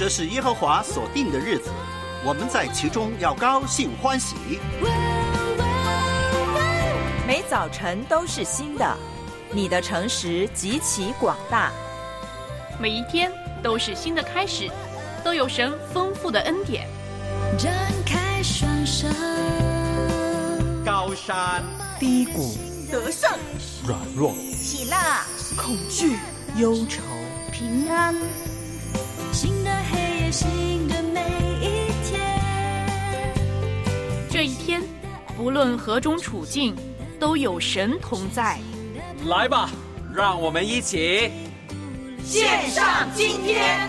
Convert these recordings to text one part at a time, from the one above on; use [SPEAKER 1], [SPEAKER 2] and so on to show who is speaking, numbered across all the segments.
[SPEAKER 1] 这是耶和华所定的日子，我们在其中要高兴欢喜。
[SPEAKER 2] 每早晨都是新的，你的诚实极其广大。
[SPEAKER 3] 每一天都是新的开始，都有神丰富的恩典。
[SPEAKER 4] 张开双手，
[SPEAKER 5] 高山
[SPEAKER 2] 低谷，
[SPEAKER 6] 得胜
[SPEAKER 5] 软弱，
[SPEAKER 6] 喜乐
[SPEAKER 2] 恐惧忧愁，
[SPEAKER 6] 平安，
[SPEAKER 4] 新的黑夜，新的每一天。
[SPEAKER 3] 这一天不论何种处境，都有神同在。
[SPEAKER 5] 来吧，让我们一起
[SPEAKER 6] 献上今天。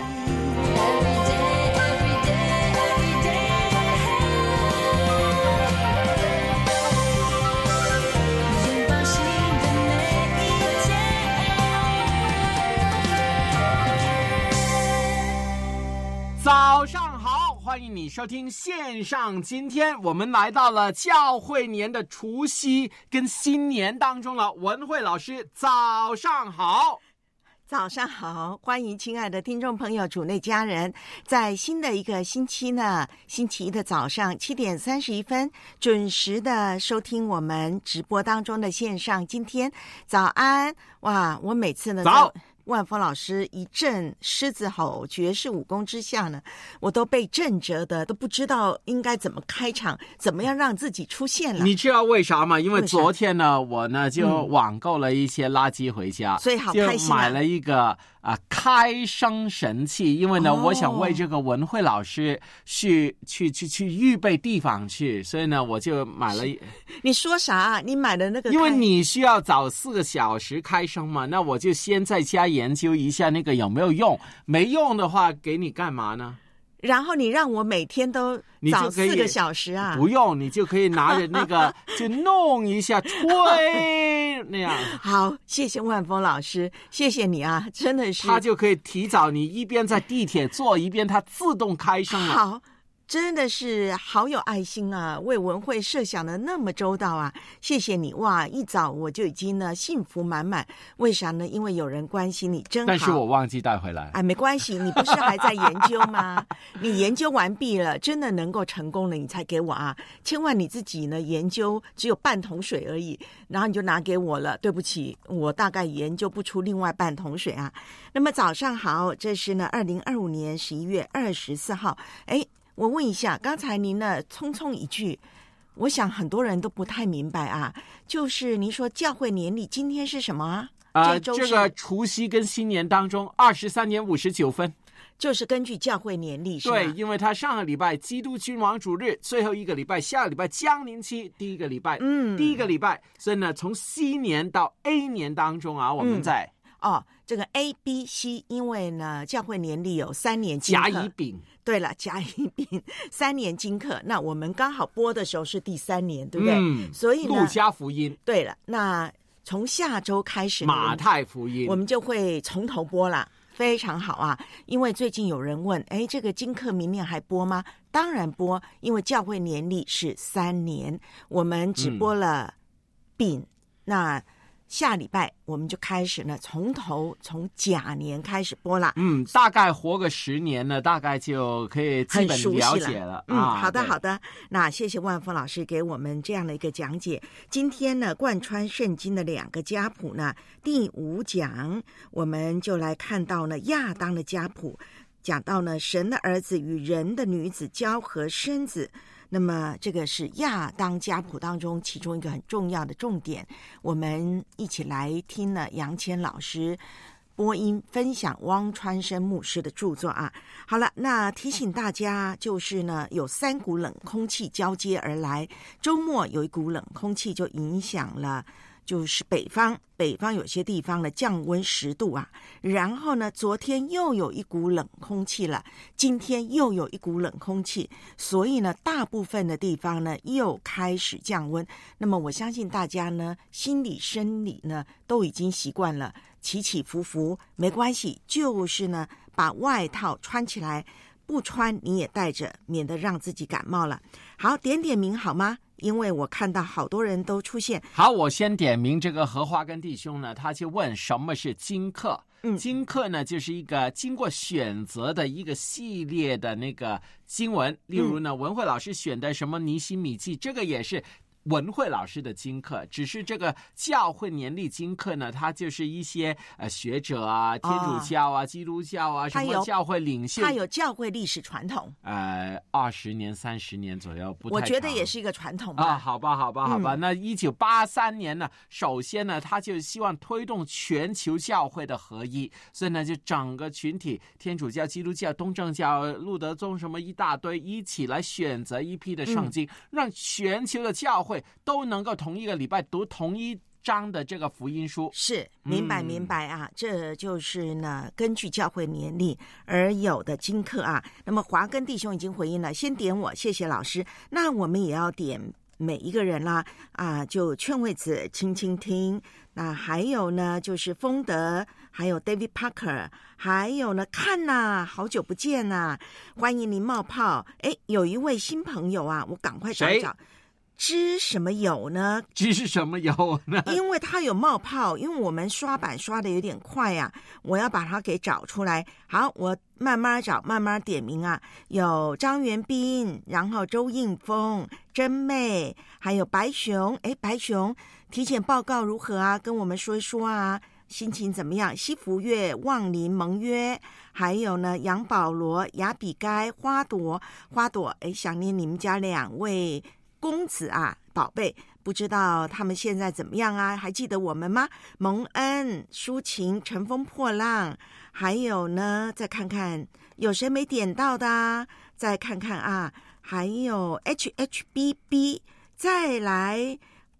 [SPEAKER 5] 早上好，欢迎你收听线上。今天我们来到了教会年的除夕跟新年当中了。文慧老师，早上好。
[SPEAKER 7] 早上好，欢迎亲爱的听众朋友、主内家人，在新的一个星期呢，星期一的早上7点31分，准时的收听我们直播当中的线上。今天早安，哇！我每次呢，
[SPEAKER 5] 早。
[SPEAKER 7] 万峰老师一阵狮子吼绝世武功之下呢，我都被震折的，都不知道应该怎么开场，怎么样让自己出现了。
[SPEAKER 5] 你知道为啥吗？因为昨天呢，我呢就网购了一些垃圾回家，
[SPEAKER 7] 所以好开心
[SPEAKER 5] 就买了一个开声神器。因为呢，我想为这个文慧老师去预备地方去，所以呢，我就买了。
[SPEAKER 7] 你说啥？你买的那个？
[SPEAKER 5] 因为你需要早4个小时开声嘛，那我就先在家研究一下那个有没有用，没用的话给你干嘛呢？
[SPEAKER 7] 然后你让我每天都早4个小时啊？
[SPEAKER 5] 不用，你就可以拿着那个就弄一下吹那样。
[SPEAKER 7] 好，谢谢万峰老师，谢谢你啊，真的是。
[SPEAKER 5] 它就可以提早你一边在地铁坐一边它自动开声了。
[SPEAKER 7] 好。真的是好有爱心啊，为文慧设想的那么周到啊，谢谢你。哇，一早我就已经呢幸福满满。为啥呢？因为有人关心你，真好。
[SPEAKER 5] 但是我忘记带回来。
[SPEAKER 7] 哎，没关系，你不是还在研究吗？你研究完毕了，真的能够成功了，你才给我啊。千万你自己呢研究只有半桶水而已，然后你就拿给我了，对不起，我大概研究不出另外半桶水啊。那么早上好，这是呢2025年11月24号。哎，我问一下，刚才您呢匆匆一句，我想很多人都不太明白啊，就是您说教会年历今天是什么啊？
[SPEAKER 5] 这个除夕跟新年当中23点59分，
[SPEAKER 7] 就是根据教会年历是吧？
[SPEAKER 5] 对，因为他上个礼拜基督君王主日，最后一个礼拜，下个礼拜降临期第一个礼拜，第一个礼拜，所以呢，从 C 年到 A 年当中啊，我们在
[SPEAKER 7] 这个 A、B、C， 因为呢，教会年历有3年经课。
[SPEAKER 5] 甲乙丙。
[SPEAKER 7] 对了，甲乙丙3年经课，那我们刚好播的时候是第3年，对不对？所以呢，
[SPEAKER 5] 路加福音。
[SPEAKER 7] 对了，那从下周开始，
[SPEAKER 5] 马太福音，
[SPEAKER 7] 我们就会从头播了。非常好啊，因为最近有人问，哎，这个经课明年还播吗？当然播，因为教会年历是3年，我们只播了丙，那下礼拜我们就开始呢，从甲年开始播了。
[SPEAKER 5] 大概活个10年呢，大概就可以基本了解了。
[SPEAKER 7] 好的好的，那谢谢万峰老师给我们这样的一个讲解。今天呢，贯穿圣经的2个家谱呢，第5讲我们就来看到呢亚当的家谱，讲到呢神的儿子与人的女子交合生子。那么这个是亚当家谱当中其中一个很重要的重点，我们一起来听了杨谦老师播音分享汪川生牧师的著作啊。好了，那提醒大家就是呢，有3股冷空气交接而来，周末有一股冷空气就影响了就是北方有些地方呢降温10度啊，然后呢昨天又有一股冷空气了，今天又有一股冷空气，所以呢大部分的地方呢又开始降温。那么我相信大家呢心理生理呢都已经习惯了起起伏伏，没关系，就是呢把外套穿起来，不穿你也带着，免得让自己感冒了。好，点名好吗？因为我看到好多人都出现。
[SPEAKER 5] 好，我先点名这个荷花根弟兄呢，他就问什么是经课。 经课呢就是一个经过选择的一个系列的那个经文，例如呢文慧老师选的什么尼希米记，这个也是文慧老师的经课，只是这个教会年历经课呢，它就是一些学者啊、天主教啊、基督教啊，什么教会领袖，
[SPEAKER 7] 它有教会历史传统
[SPEAKER 5] ，20年、30年左右，不太长。
[SPEAKER 7] 我觉得也是一个传统吧。
[SPEAKER 5] 好吧。那1983年呢，首先呢，他就希望推动全球教会的合一，所以呢，就整个群体，天主教、基督教、东正教、路德宗什么一大堆，一起来选择一批的圣经，让全球的教会都能够同一个礼拜读同一章的这个福音书。
[SPEAKER 7] 是，明白啊，这就是呢根据教会年历而有的经课啊。那么华根弟兄已经回应了，先点我，谢谢老师。那我们也要点每一个人啦就劝慰子轻轻听，那还有呢就是丰德，还有 David Parker， 还有呢看呐，好久不见呐，欢迎您冒泡。有一位新朋友啊，我赶快找找。知什么有呢？
[SPEAKER 5] 知什么有呢？
[SPEAKER 7] 因为他有冒泡，因为我们刷版刷的有点快啊，我要把它给找出来。好，我慢慢找，慢慢点名啊。有张元斌，然后周应峰、真妹，还有白熊。白熊体检报告如何啊？跟我们说一说啊，心情怎么样？西福月、望林、蒙约，还有呢杨保罗、雅比该、花朵。想念你们家2位公子啊，宝贝，不知道他们现在怎么样啊？还记得我们吗？蒙恩、抒情、乘风破浪，还有呢，再看看有谁没点到的啊？再看看啊，还有 HHBB， 再来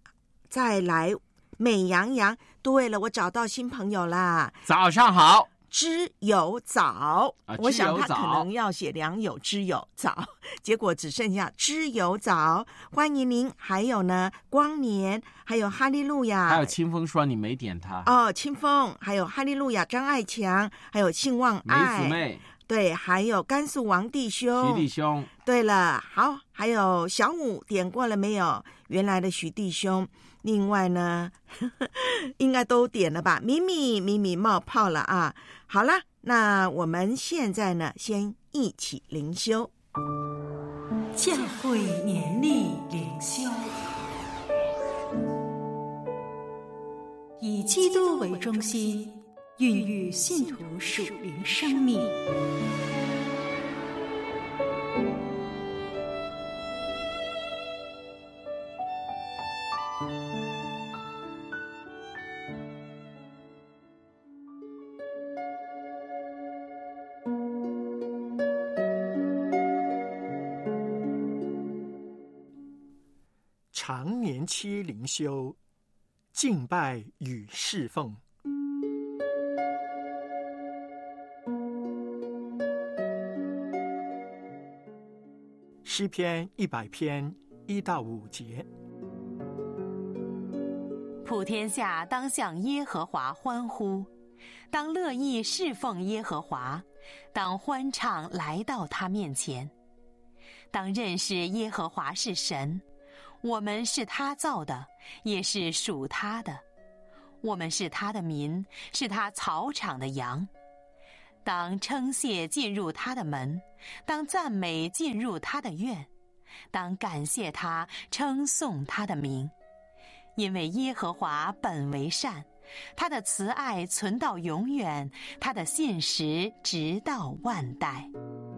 [SPEAKER 7] 美羊羊。对了，我找到新朋友啦！
[SPEAKER 5] 早上好。
[SPEAKER 7] 知有早，我想他可能要写良友知有早，结果只剩下知有早。欢迎您，还有呢光年，还有哈利路亚，
[SPEAKER 5] 还有清风说你没点他
[SPEAKER 7] 清风，还有哈利路亚张爱强，还有信望爱
[SPEAKER 5] 梅姊妹，
[SPEAKER 7] 对，还有甘肃王弟兄、
[SPEAKER 5] 徐弟兄。对
[SPEAKER 7] 了，好，还有小五点过了没有？原来的徐弟兄。另外呢应该都点了吧？米米冒泡了啊！好啦，那我们现在呢先一起灵修
[SPEAKER 8] 教会年历灵修，以基督为中心，孕育信徒属灵生命。
[SPEAKER 9] 常年期灵修，敬拜与侍奉。诗篇100篇1到5节。
[SPEAKER 10] 普天下当向耶和华欢呼，当乐意侍奉耶和华，当欢唱来到他面前，当认识耶和华是神。我们是他造的，也是属他的。我们是他的民，是他草场的羊。当称谢进入他的门，当赞美进入他的院，当感谢他，称颂他的名。因为耶和华本为善，他的慈爱存到永远，他的信实直到万代。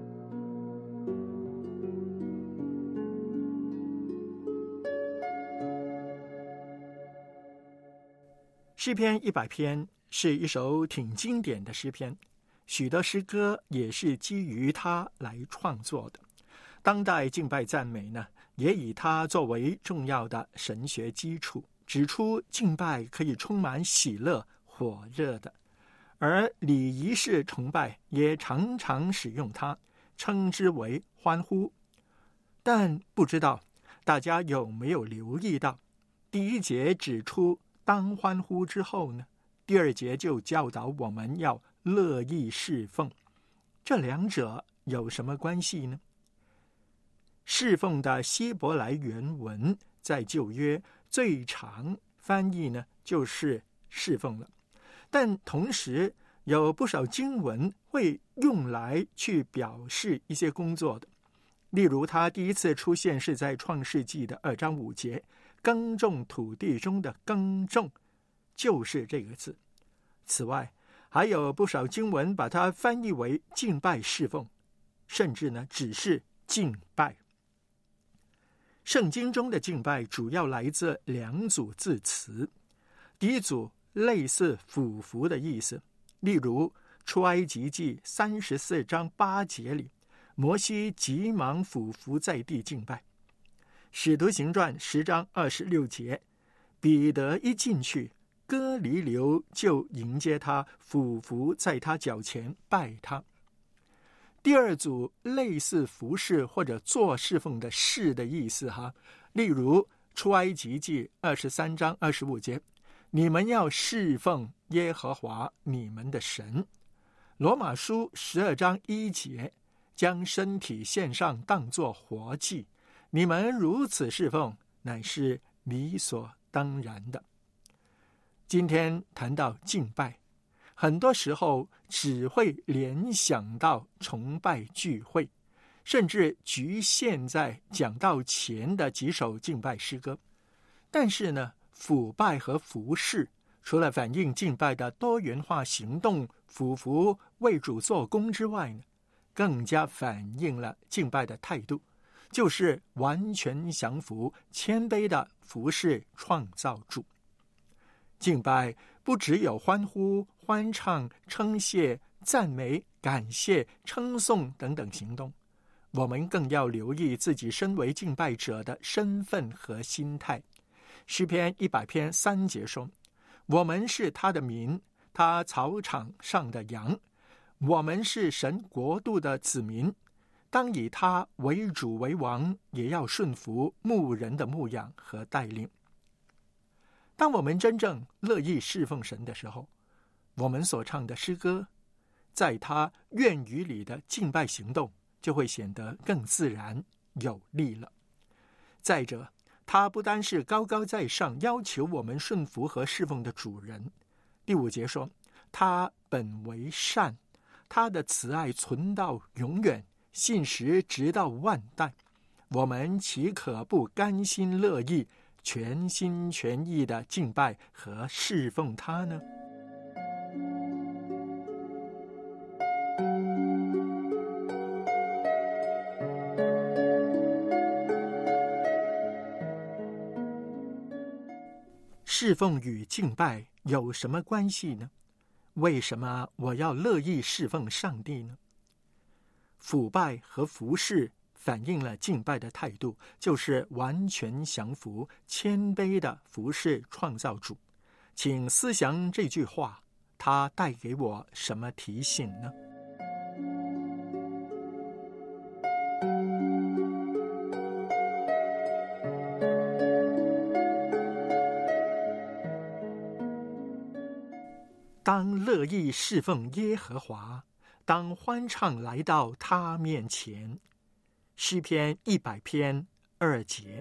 [SPEAKER 9] 诗篇100篇是一首挺经典的诗篇，许多诗歌也是基于它来创作的。当代敬拜赞美呢，也以它作为重要的神学基础，指出敬拜可以充满喜乐、火热的。而礼仪式崇拜也常常使用它，称之为欢呼。但不知道大家有没有留意到，第1节指出当欢呼之后呢，第2节就教导我们要乐意侍奉。这两者有什么关系呢？侍奉的希伯来原文在旧约最常翻译呢就是侍奉了，但同时有不少经文会用来去表示一些工作的。例如它第一次出现是在创世纪的2章5节，耕种土地中的耕种就是这个字。此外还有不少经文把它翻译为敬拜侍奉，甚至呢只是敬拜。圣经中的敬拜主要来自2组字词，第一组类似俯伏的意思，例如出埃及记34章8节里，摩西急忙俯伏在地敬拜。使徒行传10章26节，彼得一进去，哥尼流就迎接他，俯伏在他脚前拜他。第二组类似服侍或者做侍奉的事的意思例如出埃及记23章25节，你们要侍奉耶和华你们的神。罗马书12章1节，将身体献上当作活祭，你们如此侍奉，乃是理所当然的。今天谈到敬拜，很多时候只会联想到崇拜聚会，甚至局限在讲道前的几首敬拜诗歌。但是呢，腐拜和服侍除了反映敬拜的多元化行动，俯伏为主做工之外呢，更加反映了敬拜的态度，就是完全降服、谦卑的服侍创造主。敬拜不只有欢呼、欢唱、称谢、赞美、感谢、称颂等等行动，我们更要留意自己身为敬拜者的身份和心态。诗篇100篇3节说，我们是他的民，他草场上的羊，我们是神国度的子民，当以他为主为王，也要顺服牧人的牧养和带领。当我们真正乐意侍奉神的时候，我们所唱的诗歌，在他愿语里的敬拜行动就会显得更自然有力了。再者，他不单是高高在上要求我们顺服和侍奉的主人。第5节说，他本为善，他的慈爱存到永远，信实直到万代。我们岂可不甘心乐意，全心全意的敬拜和侍奉他呢？侍奉与敬拜有什么关系呢？为什么我要乐意侍奉上帝呢？腐败和服侍反映了敬拜的态度，就是完全降服、谦卑的服侍创造主。请思想这句话，它带给我什么提醒呢？当乐意侍奉耶和华，当欢唱来到他面前。诗篇100篇2节。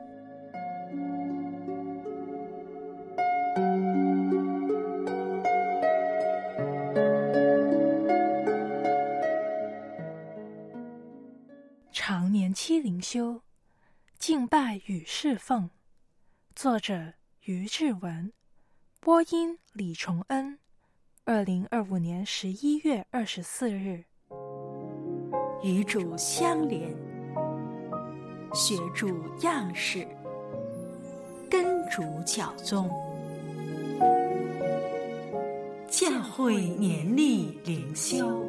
[SPEAKER 8] 常年期灵修，敬拜与侍奉，作者于志文，播音李崇恩。2025年11月24日。
[SPEAKER 2] 与主相连，学主样式，跟主脚踪。教会年历灵修。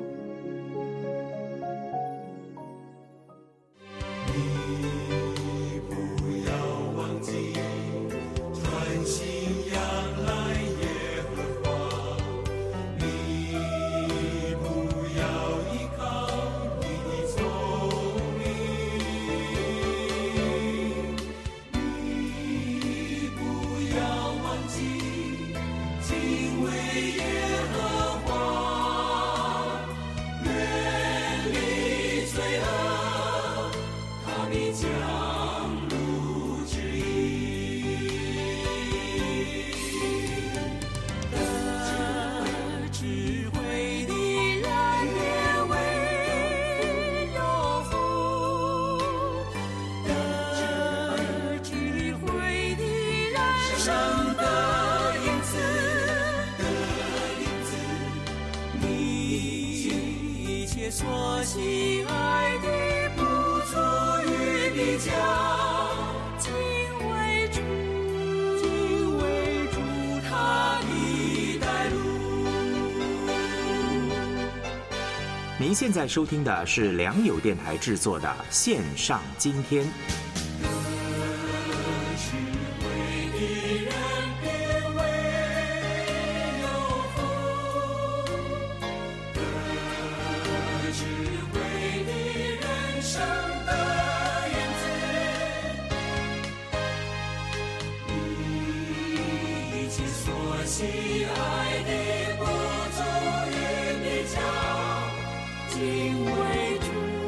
[SPEAKER 4] 切所喜爱的不足与比较，敬畏主，敬畏主他的带路。
[SPEAKER 11] 您现在收听的是良友电台制作的线上今天。
[SPEAKER 4] 喜爱的不足与比较，敬畏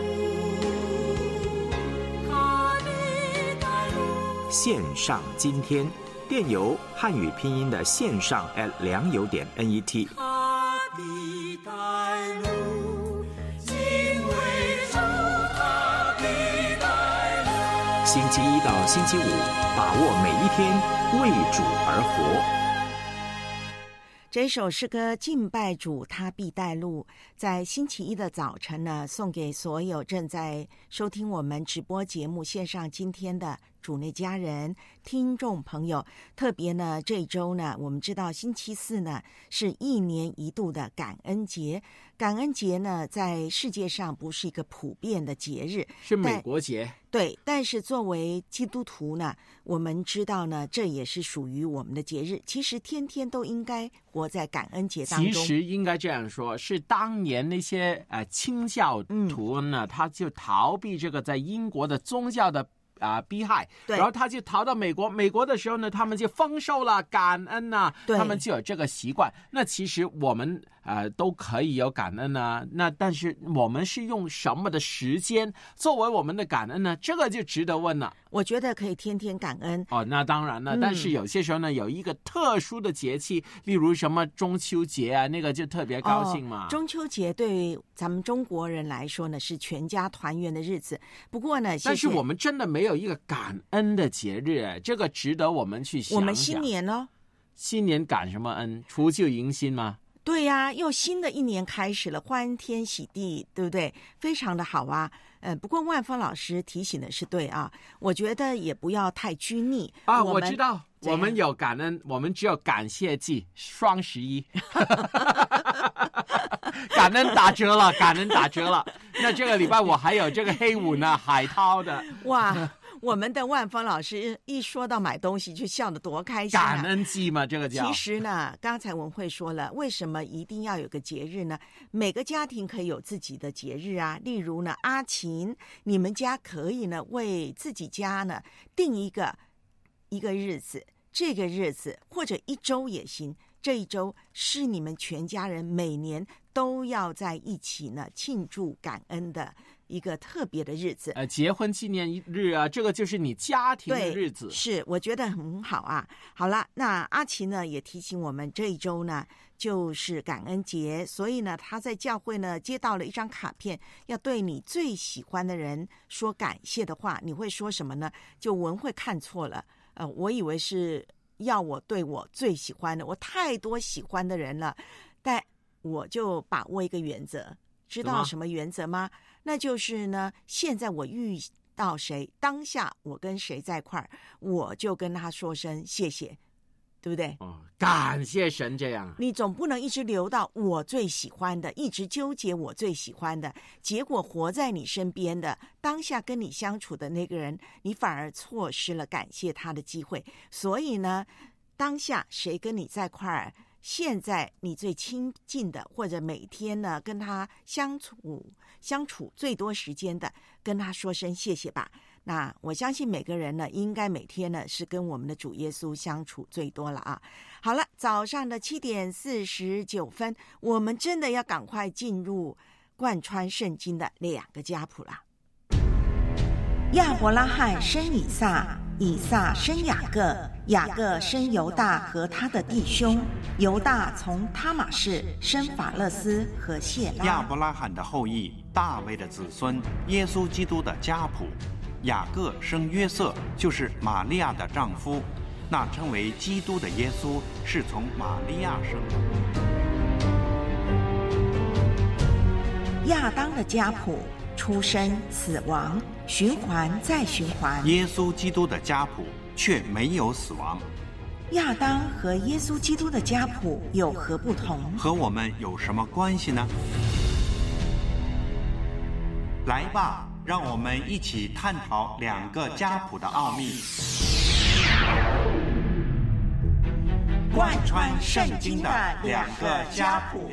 [SPEAKER 4] 主他的带路。
[SPEAKER 11] 线上今天，电邮汉语拼音的线上良友.net。
[SPEAKER 4] 他的带路，敬畏主他的带路。
[SPEAKER 11] 星期一到星期五，把握每一天，为主而活。
[SPEAKER 7] 这首诗歌敬拜主他必带路，在星期一的早晨呢，送给所有正在收听我们直播节目线上今天的主内家人听众朋友。特别呢，这一周呢，我们知道星期四呢是1年1度的感恩节。感恩节呢，在世界上不是一个普遍的节日，
[SPEAKER 5] 是美国节。
[SPEAKER 7] 对，但是作为基督徒呢，我们知道呢，这也是属于我们的节日。其实天天都应该活在感恩节当中。
[SPEAKER 5] 其实应该这样说，是当年那些清教徒呢，他就逃避这个在英国的宗教的逼害，然后他就逃到美国。美国的时候呢，他们就丰收了，感恩呐，他们就有这个习惯。那其实我们都可以有感恩啊，那但是我们是用什么的时间作为我们的感恩呢？这个就值得问了。
[SPEAKER 7] 我觉得可以天天感恩
[SPEAKER 5] 哦，那当然了，但是有些时候呢，有一个特殊的节气，例如什么中秋节啊，那个就特别高兴嘛。
[SPEAKER 7] 中秋节对咱们中国人来说呢，是全家团圆的日子。不过呢，
[SPEAKER 5] 但是我们真的没有一个感恩的节日，这个值得我们去想想。
[SPEAKER 7] 我们新年呢？
[SPEAKER 5] 新年感什么恩？除旧迎新吗？
[SPEAKER 7] 对呀，又新的一年开始了，欢天喜地，对不对？非常的好啊。不过万峰老师提醒的是对啊，我觉得也不要太拘泥
[SPEAKER 5] 啊。我知道，我们有感恩，我们只有感谢季，双11，感恩打折了，感恩打折了。那这个礼拜我还有这个黑五呢，海涛的。
[SPEAKER 7] 哇！我们的万峰老师一说到买东西就笑得多开心啊！
[SPEAKER 5] 感恩季嘛，这个叫。
[SPEAKER 7] 其实呢，刚才文慧说了，为什么一定要有个节日呢？每个家庭可以有自己的节日啊。例如呢，阿琴，你们家可以呢为自己家呢定一个日子，这个日子或者1周也行。这一周是你们全家人每年都要在一起呢庆祝感恩的一个特别的日子。
[SPEAKER 5] 结婚纪念日啊，这个就是你家庭的日子。
[SPEAKER 7] 是，我觉得很好啊。好了，那阿奇呢也提醒我们，这一周呢就是感恩节，所以呢他在教会呢接到了一张卡片，要对你最喜欢的人说感谢的话。你会说什么呢？就文慧看错了，我以为是要我对我最喜欢的，我太多喜欢的人了，但我就把握一个原则。知道什么原则吗？那就是呢，现在我遇到谁，当下我跟谁在一块儿，我就跟他说声谢谢，对不对？
[SPEAKER 5] 感谢神这样。
[SPEAKER 7] 你总不能一直留到我最喜欢的，一直纠结我最喜欢的，结果活在你身边的当下跟你相处的那个人，你反而错失了感谢他的机会。所以呢，当下谁跟你在一块儿，现在你最亲近的，或者每天呢跟他相处最多时间的，跟他说声谢谢吧。那我相信每个人呢，应该每天呢是跟我们的主耶稣相处最多了啊。好了，早上的7点49分，我们真的要赶快进入贯穿圣经的2个家谱了。亚伯拉罕生以撒，以撒生雅各，雅各生犹大和他的弟兄，犹大从他玛氏生法勒斯和谢拉。
[SPEAKER 12] 亚伯拉罕的后裔，大卫的子孙，耶稣基督的家谱。雅各生约瑟，就是玛利亚的丈夫，那称为基督的耶稣是从玛利亚生的。
[SPEAKER 7] 亚当的家谱，出生、死亡，循环再循环。
[SPEAKER 12] 耶稣基督的家谱却没有死亡。
[SPEAKER 7] 亚当和耶稣基督的家谱有何不同？
[SPEAKER 12] 和我们有什么关系呢？来吧，让我们一起探讨两个家谱的奥秘，
[SPEAKER 7] 贯穿圣经的两个家谱。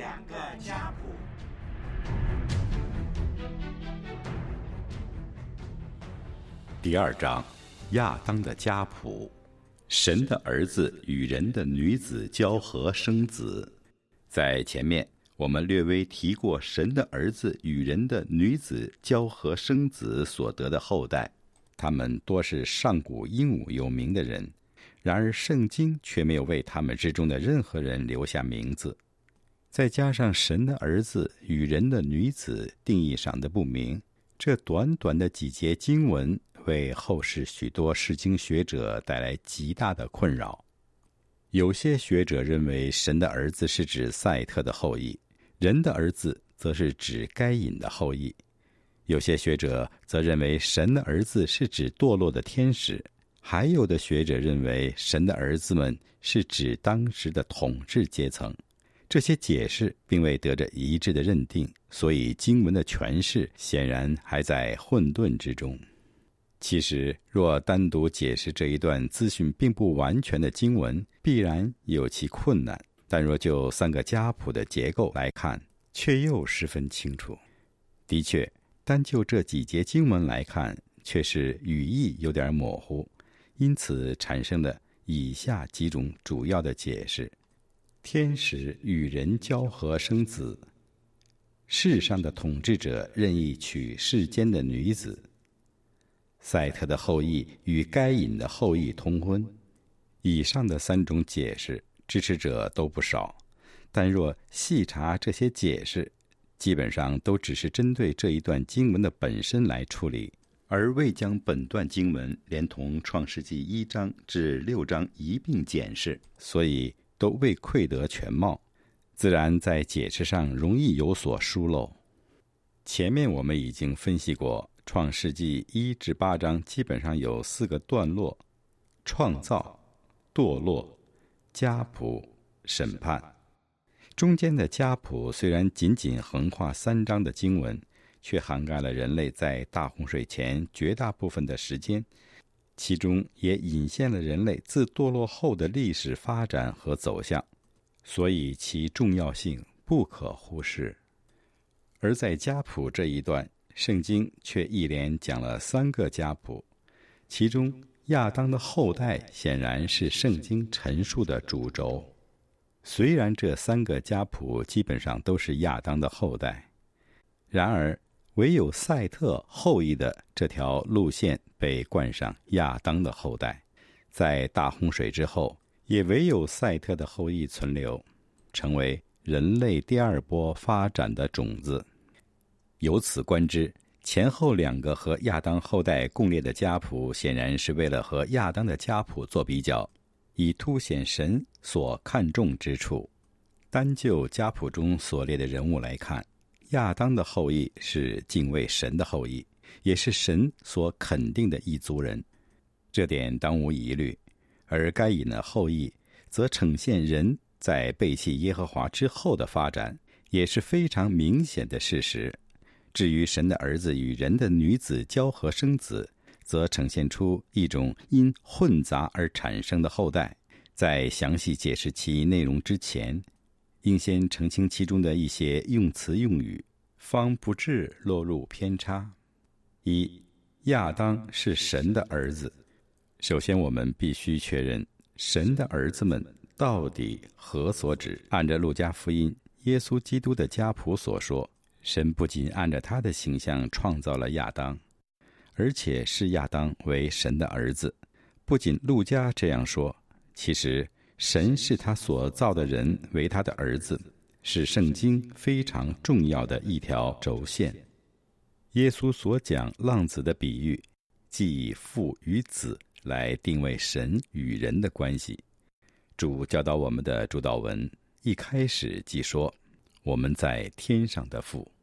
[SPEAKER 13] 第2章，亚当的家谱。神的儿子与人的女子交合生子。在前面我们略微提过神的儿子与人的女子交合生子所得的后代，他们多是上古英武有名的人，然而圣经却没有为他们之中的任何人留下名字。再加上神的儿子与人的女子定义上的不明，这短短的几节经文为后世许多释经学者带来极大的困扰。有些学者认为神的儿子是指赛特的后裔，人的儿子则是指该隐的后裔。有些学者则认为神的儿子是指堕落的天使，还有的学者认为神的儿子们是指当时的统治阶层。这些解释并未得着一致的认定，所以经文的诠释显然还在混沌之中。其实若单独解释这一段资讯并不完全的经文，必然有其困难，但若就3个家谱的结构来看，却又十分清楚。的确，单就这几节经文来看，却是语义有点模糊，因此产生了以下几种主要的解释。天使与人交合生子，世上的统治者任意娶世间的女子，赛特的后裔与该隐的后裔通婚。以上的3种解释支持者都不少，但若细查这些解释，基本上都只是针对这一段经文的本身来处理，而未将本段经文连同创世纪1章至6章一并检视，所以都未窥得全貌，自然在解释上容易有所疏漏。前面我们已经分析过，创世纪1至8章基本上有4个段落：创造、堕落、家谱、审判。中间的家谱虽然仅仅横跨3章的经文，却涵盖了人类在大洪水前绝大部分的时间，其中也隐现了人类自堕落后的历史发展和走向，所以其重要性不可忽视。而在家谱这一段，圣经却一连讲了3个家谱，其中亚当的后代显然是圣经陈述的主轴。虽然这3个家谱基本上都是亚当的后代，然而唯有赛特后裔的这条路线被冠上亚当的后代，在大洪水之后，也唯有赛特的后裔存留，成为人类第2波发展的种子。由此观之，前后2个和亚当后代共列的家谱，显然是为了和亚当的家谱做比较，以凸显神所看重之处。单就家谱中所列的人物来看，亚当的后裔是敬畏神的后裔，也是神所肯定的一族人，这点当无疑虑。而该隐的后裔则呈现人在背弃耶和华之后的发展，也是非常明显的事实。至于神的儿子与人的女子交合生子，则呈现出一种因混杂而产生的后代。在详细解释其内容之前，应先澄清其中的一些用词用语，方不致落入偏差。1. 亚当是神的儿子。首先我们必须确认神的儿子们到底何所指。按照路加福音耶稣基督的家谱所说，神不仅按照他的形象创造了亚当，而且视亚当为神的儿子。不仅路加这样说，其实神视他所造的人为他的儿子，是圣经非常重要的一条轴线。耶稣所讲浪子的比喻，即以父与子来定位神与人的关系。主教导我们的主祷文一开始即说，我们在天上的父。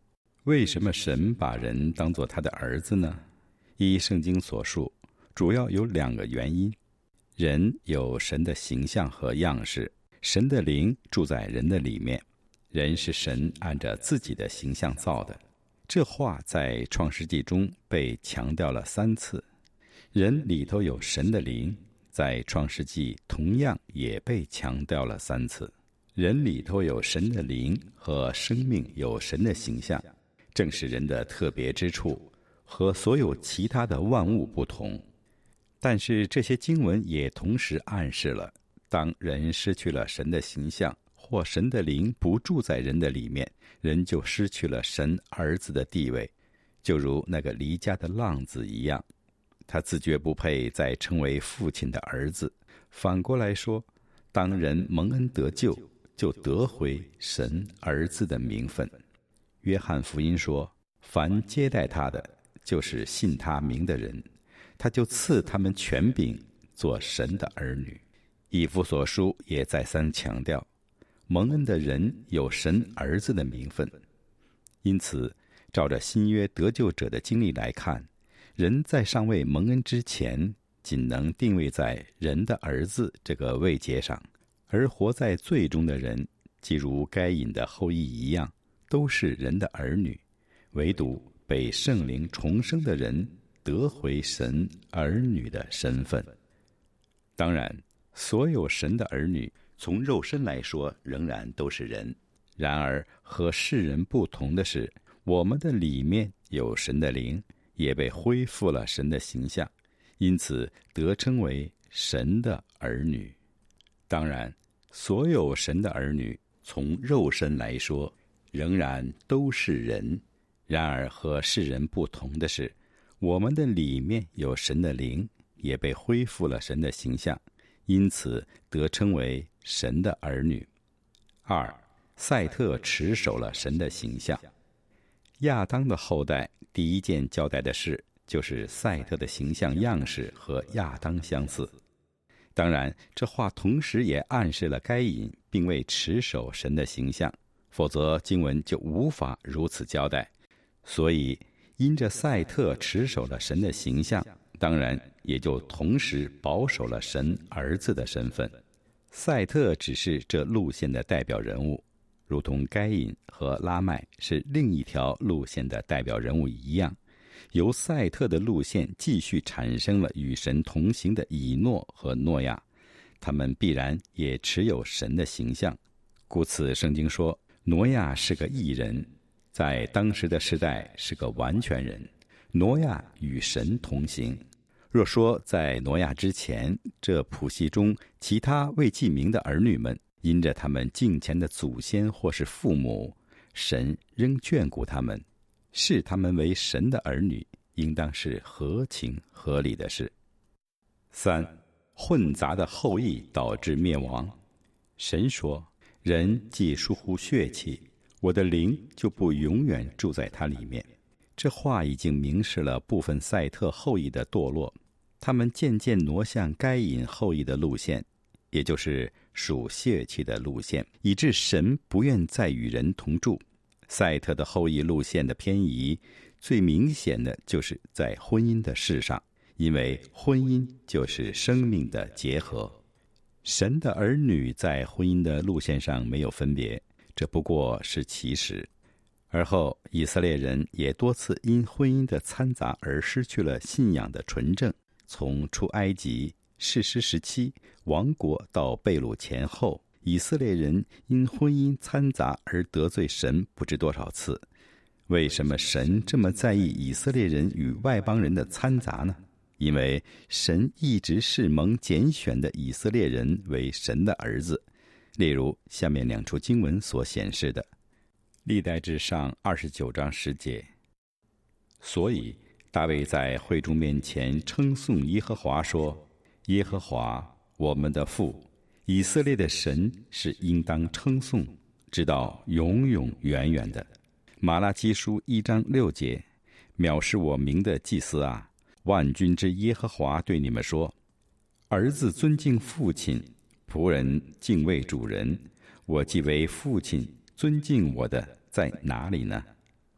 [SPEAKER 13] 为什么神把人当作他的儿子呢？依圣经所述，主要有2个原因。人有神的形象和样式，神的灵住在人的里面，人是神按着自己的形象造的。这话在创世纪中被强调了3次。人里头有神的灵，在创世纪同样也被强调了3次。人里头有神的灵和生命有神的形象，正是人的特别之处，和所有其他的万物不同。但是这些经文也同时暗示了，当人失去了神的形象，或神的灵不住在人的里面，人就失去了神儿子的地位，就如那个离家的浪子一样，他自觉不配再成为父亲的儿子。反过来说，当人蒙恩得救，就得回神儿子的名分。约翰福音说，凡接待他的，就是信他名的人，他就赐他们权柄做神的儿女。以弗所书也再三强调，蒙恩的人有神儿子的名分。因此，照着新约得救者的经历来看，人在尚未蒙恩之前，仅能定位在人的儿子这个位阶上，而活在罪中的人，即如该隐的后裔一样，都是人的儿女，唯独被圣灵重生的人得回神儿女的身份。当然，所有神的儿女从肉身来说仍然都是人，然而和世人不同的是，我们的里面有神的灵，也被恢复了神的形象，因此得称为神的儿女。当然，所有神的儿女从肉身来说仍然都是人，然而和世人不同的是，我们的里面有神的灵，也被恢复了神的形象，因此得称为神的儿女。2. 赛特持守了神的形象。亚当的后代第一件交代的事，就是赛特的形象样式和亚当相似。当然，这话同时也暗示了该隐并未持守神的形象，否则经文就无法如此交代。所以因着赛特持守了神的形象，当然也就同时保守了神儿子的身份。赛特只是这路线的代表人物，如同该隐和拉麦是另一条路线的代表人物一样，由赛特的路线继续产生了与神同行的以诺和诺亚，他们必然也持有神的形象。故此圣经说，挪亚是个义人，在当时的时代是个完全人，挪亚与神同行。若说在挪亚之前，这谱系中其他未记名的儿女们，因着他们敬虔的祖先或是父母，神仍眷顾他们，视他们为神的儿女，应当是合情合理的事。3. 混杂的后裔导致灭亡。神说，人既疏忽血气，我的灵就不永远住在他里面。这话已经明示了部分赛特后裔的堕落，他们渐渐挪向该隐后裔的路线，也就是属血气的路线，以致神不愿再与人同住。赛特的后裔路线的偏移，最明显的就是在婚姻的事上，因为婚姻就是生命的结合。神的儿女在婚姻的路线上没有分别，这不过是其实。而后以色列人也多次因婚姻的掺杂而失去了信仰的纯正，从出埃及、士师时期、亡国到被掳前后，以色列人因婚姻掺杂而得罪神不知多少次。为什么神这么在意以色列人与外邦人的掺杂呢？因为神一直视蒙拣选的以色列人为神的儿子，例如下面2处经文所显示的。历代志上29章10节，所以大卫在会众面前称颂耶和华说，耶和华我们的父，以色列的神是应当称颂，直到永永远远的。马拉基书1章6节，藐视我名的祭司啊，万军之耶和华对你们说，儿子尊敬父亲，仆人敬畏主人，我既为父亲，尊敬我的在哪里呢？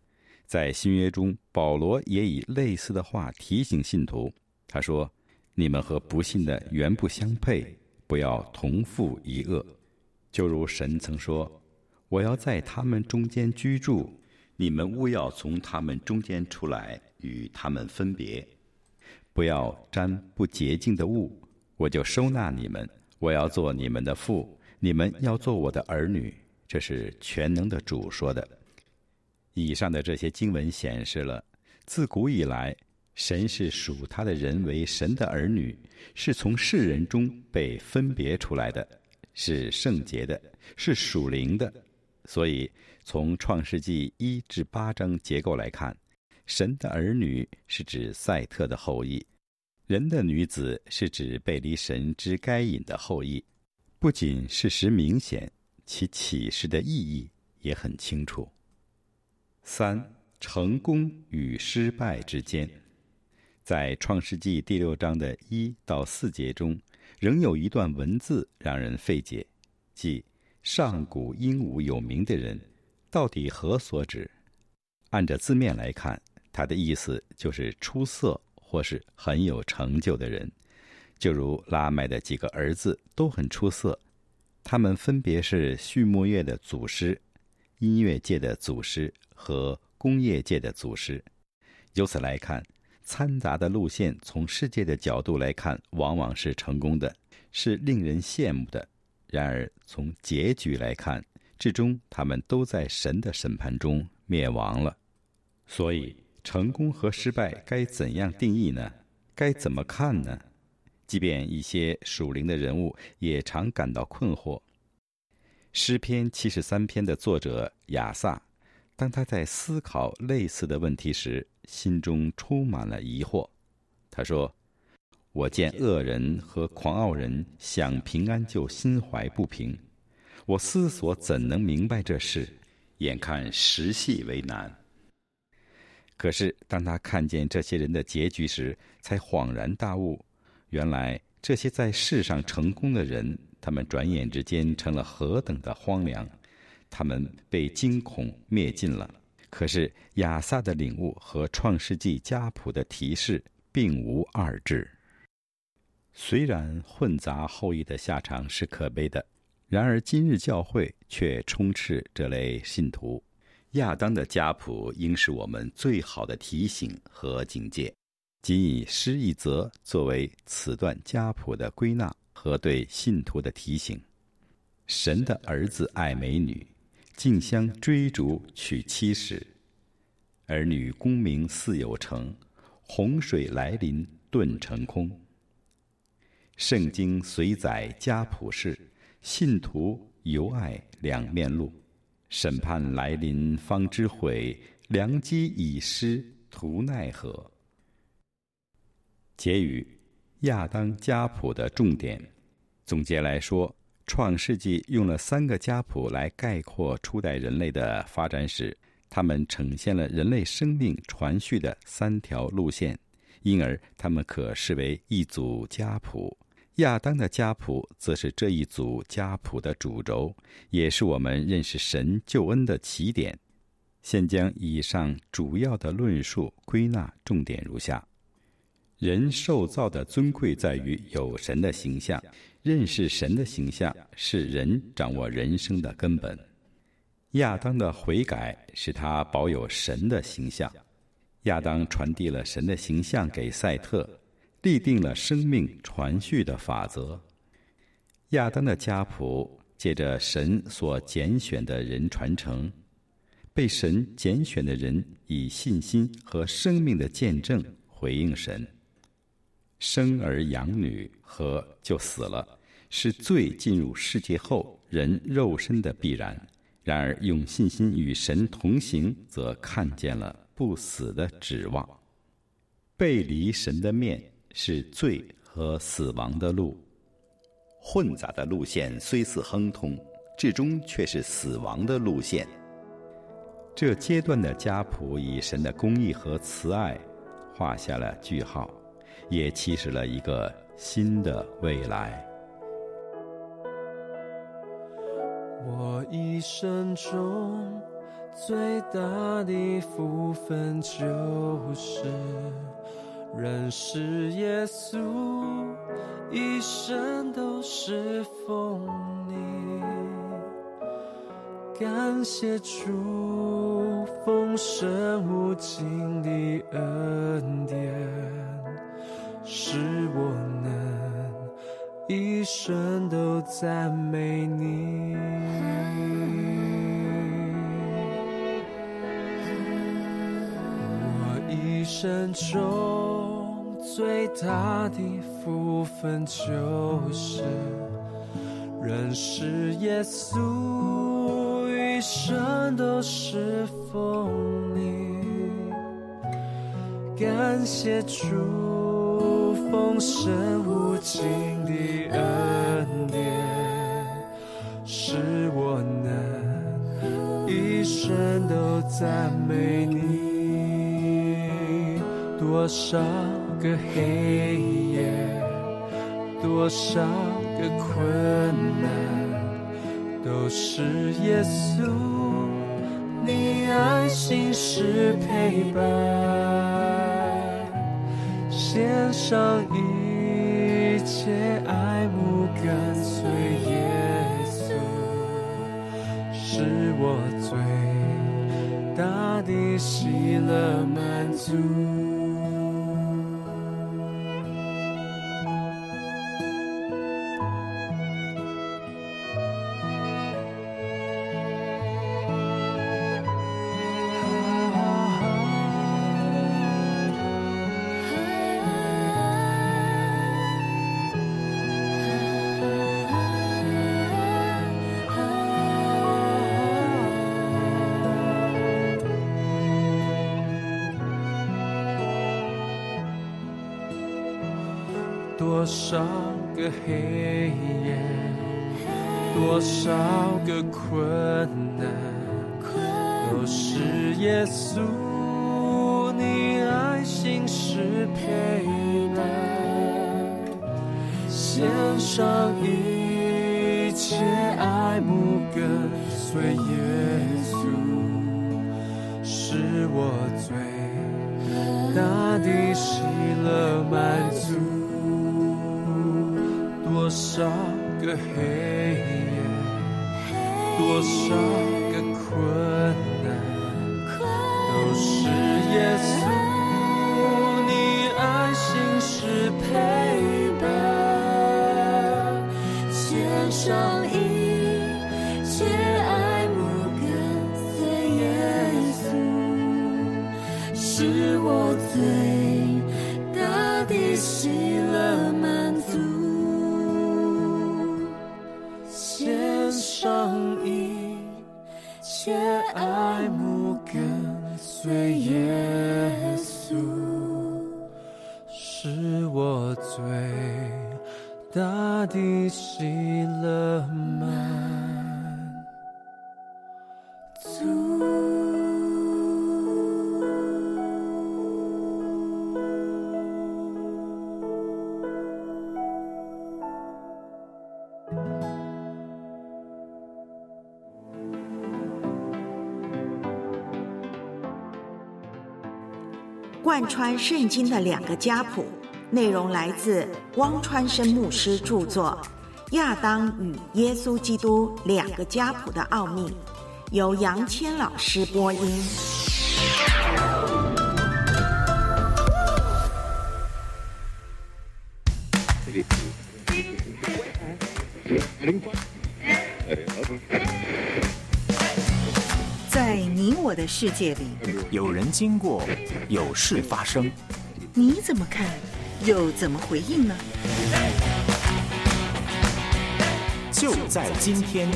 [SPEAKER 13] 在新约中，保罗也以类似的话提醒信徒，他说：你们和不信的原不相配，不要同负一恶。就如神曾说，我要在他们中间居住，你们务要从他们中间出来，与他们分别，不要沾不洁净的物，我就收纳你们，我要做你们的父，你们要做我的儿女。这是全能的主说的。以上的这些经文显示了，自古以来，神是属他的人为神的儿女，是从世人中被分别出来的，是圣洁的，是属灵的。所以从创世纪1至8章结构来看，神的儿女是指赛特的后裔，人的女子是指背离神之该隐的后裔。不仅事实明显，其启示的意义也很清楚。3. 成功与失败之间。在创世纪第6章的1到4节中，仍有一段文字让人费解，即上古英武有名的人到底何所指？按着字面来看，它的意思就是出色或是很有成就的人。就如拉麦的几个儿子都很出色，他们分别是畜牧业的祖师、音乐界的祖师和工业界的祖师。由此来看，掺杂的路线从世界的角度来看往往是成功的，是令人羡慕的。然而从结局来看，至终他们都在神的审判中灭亡了。所以成功和失败该怎样定义呢？该怎么看呢？即便一些属灵的人物也常感到困惑。诗篇73篇的作者亚萨，当他在思考类似的问题时，心中充满了疑惑。他说：我见恶人和狂傲人想平安就心怀不平，我思索怎能明白这事，眼看实系为难。可是当他看见这些人的结局时，才恍然大悟，原来这些在世上成功的人，他们转眼之间成了何等的荒凉，他们被惊恐灭尽了。可是亚萨的领悟和创世纪家谱的提示并无二致。虽然混杂后裔的下场是可悲的，然而今日教会却充斥这类信徒。亚当的家谱应是我们最好的提醒和警戒，仅以诗一则作为此段家谱的归纳和对信徒的提醒。神的儿子爱美女，竞相追逐娶妻室，儿女功名似有成，洪水来临顿成空。圣经随载家谱事，信徒犹爱两面路。审判来临方知悔，良机已失图奈何。结语：亚当家谱的重点。总结来说，创世纪用了3个家谱来概括初代人类的发展史，它们呈现了人类生命传续的3条路线，因而它们可视为一组家谱。亚当的家谱则是这一组家谱的主轴，也是我们认识神救恩的起点。现将以上主要的论述归纳重点如下：人受造的尊贵在于有神的形象，认识神的形象是人掌握人生的根本。亚当的悔改使他保有神的形象，亚当传递了神的形象给赛特，立定了生命传续的法则。亚当的家谱借着神所拣选的人传承，被神拣选的人以信心和生命的见证回应神。生儿养女和就死了，是罪进入世界后人肉身的必然。然而用信心与神同行，则看见了不死的指望。背离神的面是罪和死亡的路，混杂的路线虽似亨通，至终却是死亡的路线。这阶段的家谱以神的公义和慈爱画下了句号，也启示了一个新的未来。
[SPEAKER 4] 我一生中
[SPEAKER 14] 最大的福分就是认识耶稣，一生都侍奉你。感谢主丰盛无尽的恩典，使我能一生都赞美你。我一生中最大的福分就是认识耶稣，一生都侍奉你。感谢主丰盛无尽的恩典，使我能一生都赞美你。多少个黑夜，多少个困难，都是耶稣你爱心是陪伴，献上一切爱慕跟随耶稣，是我最大的喜乐满足。多少个黑夜，多少个困难，都是耶稣你爱心是陪伴，献上一切爱慕跟随耶稣，是我最大的喜乐满足。多少个黑夜，多少个困难，都是耶稣你爱心是陪伴，献上一切爱慕跟随耶稣，是我最大的喜乐满足。献上一切爱慕跟随耶稣，是我最大的喜乐满足。
[SPEAKER 7] 贯穿圣经的两个家谱，内容来自汪川生牧师著作《亚当与耶稣基督两个家谱的奥秘》，由杨谦老师播音。
[SPEAKER 2] 在你我的世界里，
[SPEAKER 11] 有人经过，有事发生，
[SPEAKER 2] 你怎么看，又怎么回应呢？
[SPEAKER 11] 就在今天。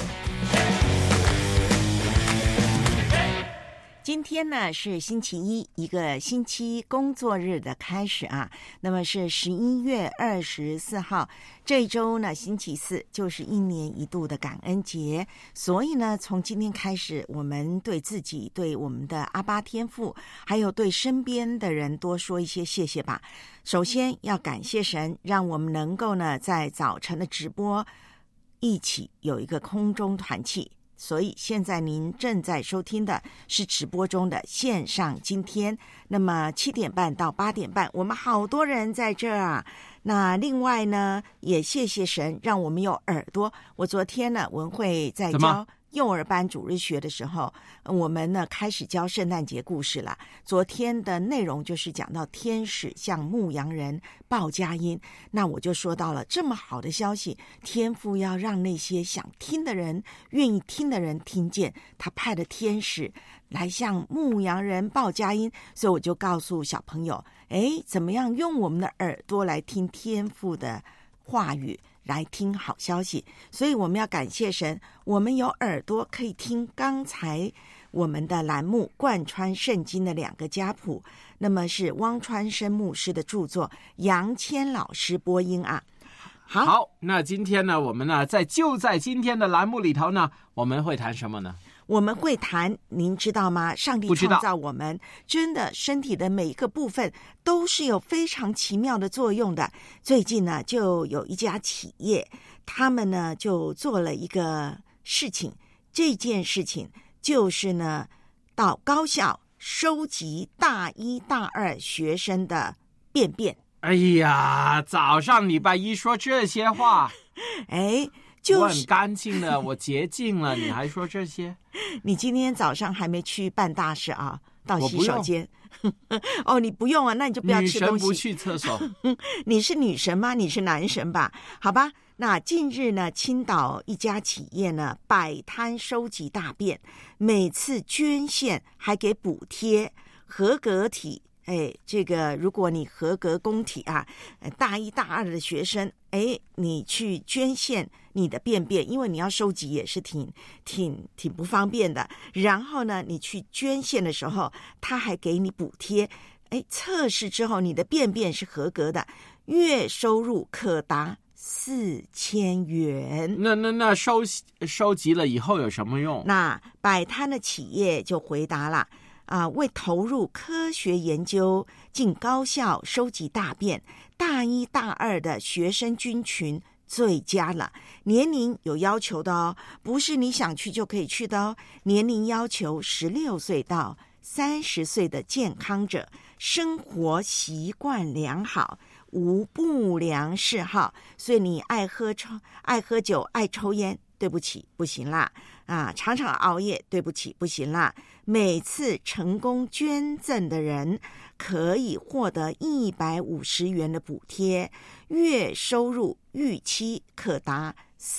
[SPEAKER 7] 今天呢是星期一，一个星期工作日的开始啊。那么是11月24号，这一周呢星期四就是1年1度的感恩节，所以呢从今天开始，我们对自己、对我们的阿爸天父，还有对身边的人多说一些谢谢吧。首先要感谢神，让我们能够呢在早晨的直播一起有一个空中团契。 所以现在您正在收听的是直播中的线上今天，那么7点半到8点半，我们好多人在这儿啊。那另外呢，也谢谢神让我们有耳朵。我昨天呢，文慧在教幼儿班主日学的时候，我们呢开始教圣诞节故事了。昨天的内容就是讲到天使向牧羊人报佳音，那我就说到了这么好的消息，天父要让那些想听的人、愿意听的人听见，他派的天使来向牧羊人报佳音。所以我就告诉小朋友，怎么样用我们的耳朵来听天父的话语，来听好消息。所以我们要感谢神，我们有耳朵可以听刚才我们的栏目贯穿圣经的2个家谱，那么是汪川生牧师的著作，杨谦老师播音啊。
[SPEAKER 5] 好，那今天呢，我们呢在今天的栏目里头呢，我们会谈什么呢？
[SPEAKER 7] 我们会谈，您知道吗？上帝创造我们，真的身体的每一个部分都是有非常奇妙的作用的。最近呢，就有一家企业，他们呢就做了一个事情，这件事情就是呢，到高校收集大1、大2学生的便便。
[SPEAKER 5] 哎呀，早上礼拜一说这些话，
[SPEAKER 7] 就是
[SPEAKER 5] 我很干净的，我洁净了，你还说这些？
[SPEAKER 7] 你今天早上还没去办大事啊？到洗手间？哦，你不用啊，那你就不要吃东西。
[SPEAKER 5] 女神不去厕所。
[SPEAKER 7] 你是女神吗？你是男神吧？好吧，那近日呢，青岛一家企业呢摆摊收集大便，每次捐献还给补贴，合格体。这个如果你合格公体啊，大1、大2的学生，你去捐献你的便便，因为你要收集也是挺不方便的。然后呢，你去捐献的时候，他还给你补贴。测试之后你的便便是合格的，月收入可达4000元。
[SPEAKER 5] 那收集了以后有什么用？
[SPEAKER 7] 那摆摊的企业就回答了。为投入科学研究，进高校收集大便，大1、大2的学生军群最佳了。年龄有要求的哦，不是你想去就可以去的哦。年龄要求16岁到30岁的健康者，生活习惯良好，无不良嗜好。所以你爱喝酒、爱抽烟，对不起，不行啦。常常熬夜，对不起，不行啦。每次成功捐赠的人可以获得150元的补贴，月收入预期可达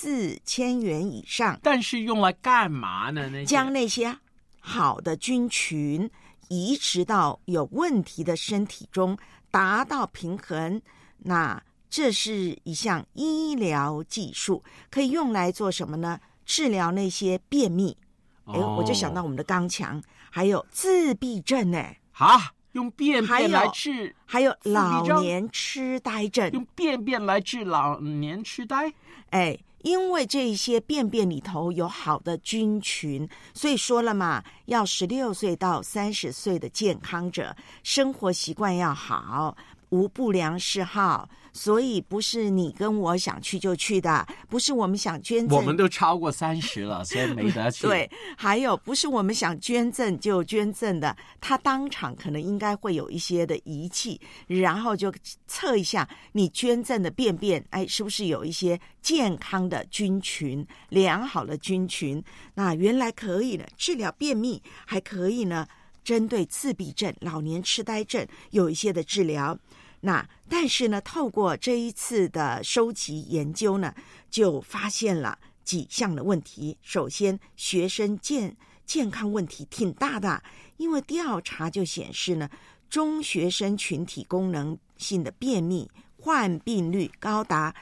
[SPEAKER 7] 4000元以上。
[SPEAKER 5] 但是用来干嘛呢？
[SPEAKER 7] 将那些好的菌群移植到有问题的身体中，达到平衡。那这是一项医疗技术，可以用来做什么呢？治疗那些便秘。我就想到我们的刚强，还有自闭症
[SPEAKER 5] 用便便来治，
[SPEAKER 7] 还有老年痴呆症，
[SPEAKER 5] 用便便来治老年痴呆。
[SPEAKER 7] 因为这些便便里头有好的菌群，所以说了嘛，要16岁到30岁的健康者，生活习惯要好，无不良嗜好。所以不是你跟我想去就去的，不是我们想捐赠，
[SPEAKER 5] 我们都超过30了，所以没得去。
[SPEAKER 7] 对，还有不是我们想捐赠就捐赠的，他当场可能应该会有一些的仪器，然后就测一下你捐赠的便便，是不是有一些健康的菌群、良好的菌群。那原来可以呢，治疗便秘，还可以呢，针对自闭症、老年痴呆症有一些的治疗。但是呢，透过这一次的收集研究呢，就发现了几项的问题。首先，学生健康问题挺大的，因为调查就显示呢，中学生群体功能性的便秘患病率高达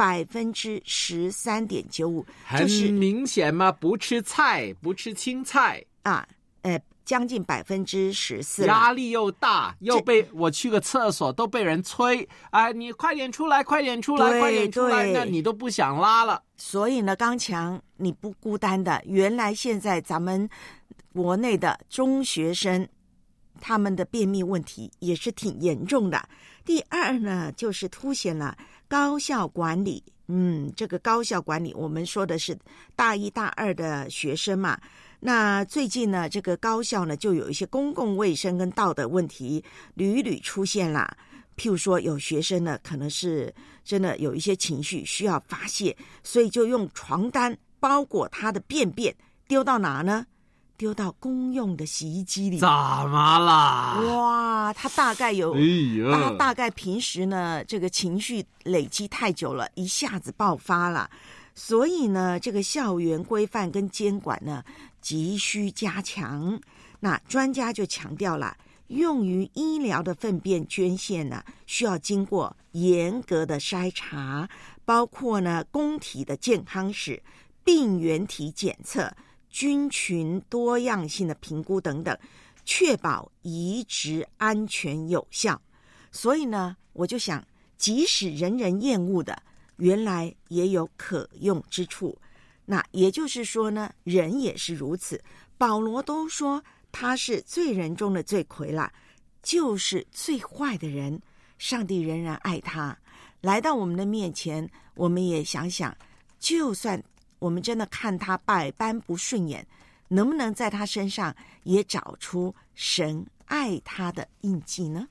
[SPEAKER 7] 13.95%，
[SPEAKER 5] 很明显嘛，不吃菜，不吃青菜
[SPEAKER 7] 将近14%，
[SPEAKER 5] 压力又大，又被我去个厕所都被人催，你快点出来，快点出来，快点出来，那你都不想拉了。
[SPEAKER 7] 所以呢，刚强你不孤单的，原来现在咱们国内的中学生，他们的便秘问题也是挺严重的。第二呢，就是凸显了高校管理这个高校管理，我们说的是大一大二的学生嘛。那最近呢，这个高校呢就有一些公共卫生跟道德问题屡屡出现啦。譬如说有学生呢可能是真的有一些情绪需要发泄，所以就用床单包裹他的便便，丢到哪呢？丢到公用的洗衣机里。
[SPEAKER 5] 怎么啦？
[SPEAKER 7] 哇，他大概他大概平时呢这个情绪累积太久了，一下子爆发了。所以呢这个校园规范跟监管呢急需加强。那专家就强调了，用于医疗的粪便捐献呢需要经过严格的筛查，包括呢公体的健康史、病原体检测、菌群多样性的评估等等，确保移植安全有效。所以呢我就想，即使人人厌恶的，原来也有可用之处。那也就是说呢，人也是如此。保罗都说他是罪人中的罪魁了，就是最坏的人，上帝仍然爱他。来到我们的面前，我们也想想，就算我们真的看他百般不顺眼，能不能在他身上也找出神爱他的印记呢？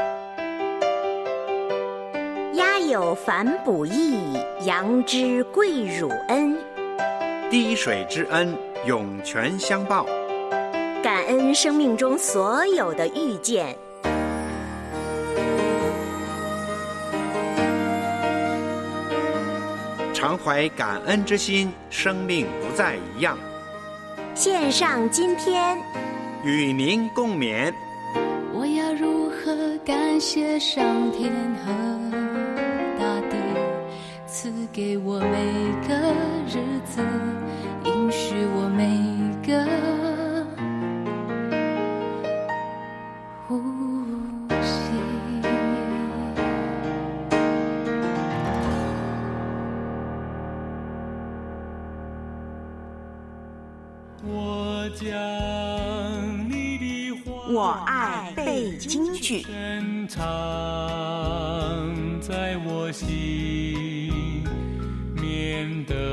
[SPEAKER 15] 鸦有反哺义，羊之贵辱恩。
[SPEAKER 12] 滴水之恩，涌泉相报。
[SPEAKER 15] 感恩生命中所有的遇见。
[SPEAKER 12] 常怀感恩之心，生命不再一样。
[SPEAKER 15] 线上今天，
[SPEAKER 12] 与您共勉。
[SPEAKER 16] 我要如何感谢上天和大地，赐给我每个日子，应许我每个呼吸。
[SPEAKER 14] 我将你的话，
[SPEAKER 7] 我爱背京剧，
[SPEAKER 14] 深藏在我心，免得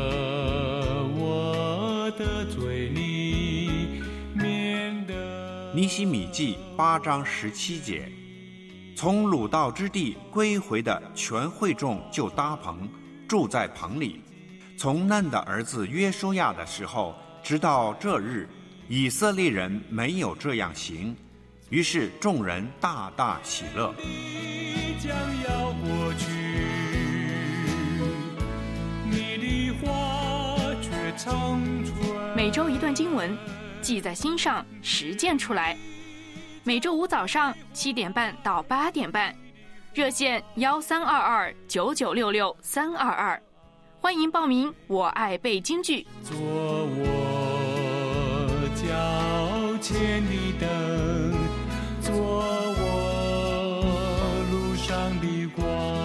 [SPEAKER 14] 我的嘴里，免得。
[SPEAKER 12] 尼希米记8章17节，从鲁道之地归回的全会众就搭棚，住在棚里。从嫩的儿子约书亚的时候，直到这日，以色列人没有这样行，于是众人大大喜乐。
[SPEAKER 14] 将要过去，你的话却长存。
[SPEAKER 3] 每周一段经文，记在心上，实践出来。每周五早上7点半到8点半，热线13229966-322，欢迎报名。我爱背京剧，
[SPEAKER 14] 做我脚前的灯，做我路上的光。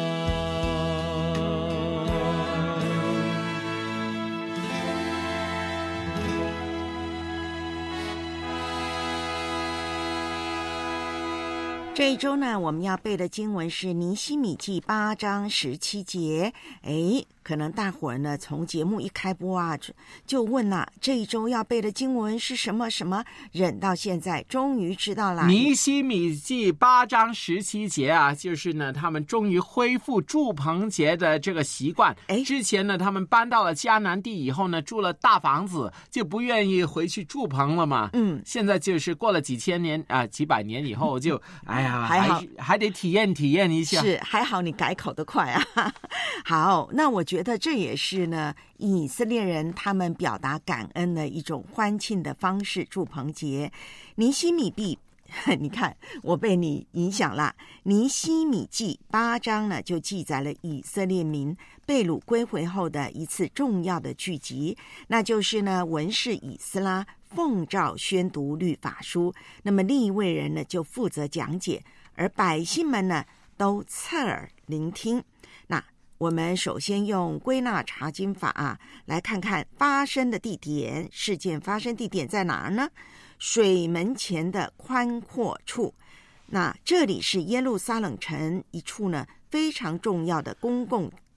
[SPEAKER 7] 这一周呢，我们要背的经文是尼希米记8章17节。可能大伙儿呢从节目一开播啊，就问了，这一周要背的经文是什么什么？忍到现在，终于知道了。
[SPEAKER 5] 尼希米记8章17节啊，就是呢，他们终于恢复住棚节的这个习惯。之前呢，他们搬到了迦南地以后呢，住了大房子，就不愿意回去住棚了嘛。现在就是过了几千年啊，几百年以后就，还得体验一下。
[SPEAKER 7] 是，还好你改口得快啊。好，那我觉得这也是呢以色列人他们表达感恩的一种欢庆的方式，住棚节。尼希米记，你看我被你影响了。尼希米记8章呢就记载了以色列民被掳归回后的一次重要的聚集，那就是呢文士以斯拉奉诏宣读律法书，那么利未人呢就负责讲解，而百姓们呢都侧耳聆听。那我们首先用归纳查经法啊，来看看发生的地点，事件发生地点在哪儿呢？水门前的宽阔处。那这里是耶路撒冷城一处呢非常重要的公共